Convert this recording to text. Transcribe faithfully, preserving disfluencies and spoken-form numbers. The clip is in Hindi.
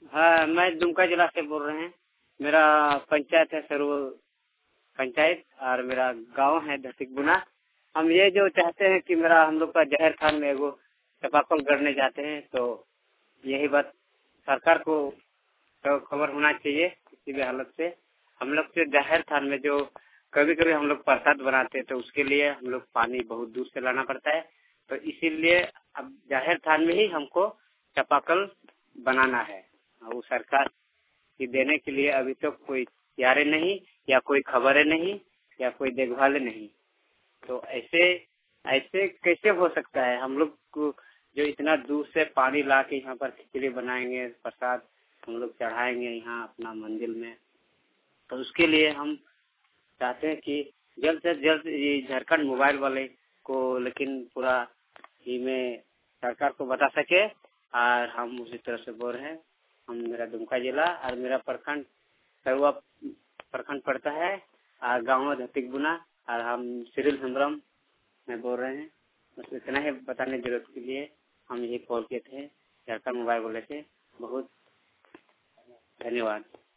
हाँ, मैं दुमका जिला से बोल रहे हैं। मेरा पंचायत है सरू पंचायत और मेरा गांव है धतिकबुना। हम ये जो चाहते हैं कि मेरा हम लोग का जहर खान में वो चापाकल गड़ने जाते हैं, तो यही बात सरकार को तो खबर होना चाहिए किसी भी हालत से। हम लोग के जहर थान में जो कभी कभी हम लोग प्रसाद बनाते हैं तो उसके लिए हम लोग पानी बहुत दूर से लाना पड़ता है, तो इसीलिए अब जाहिर थान में ही हमको चापाकल बनाना है। वो सरकार की देने के लिए अभी तो कोई तैयार नहीं, या कोई खबरें नहीं, या कोई देखभाल नहीं। तो ऐसे ऐसे कैसे हो सकता है? हम लोग को जो इतना दूर से पानी ला के यहाँ पर खिचड़ी बनाएंगे, प्रसाद हम लोग चढ़ाएंगे यहाँ अपना मंदिर में, तो उसके लिए हम चाहते हैं कि जल्द से जल्द ये झारखंड मोबाइल वाले को लेकिन पूरा ही में सरकार को बता सके। और हम उसी तरह से बोल रहे हैं। हम मेरा दुमका जिला और मेरा प्रखंड सरुआ प्रखंड पड़ता है और गाँव धतिकबुना, और हम सिरिल हेम्ब्रम में बोल रहे हैं। बस इतना ही बताने की जरूरत के लिए हम यही कॉल किए थे झारखंड मोबाइल वाले से। बहुत धन्यवाद।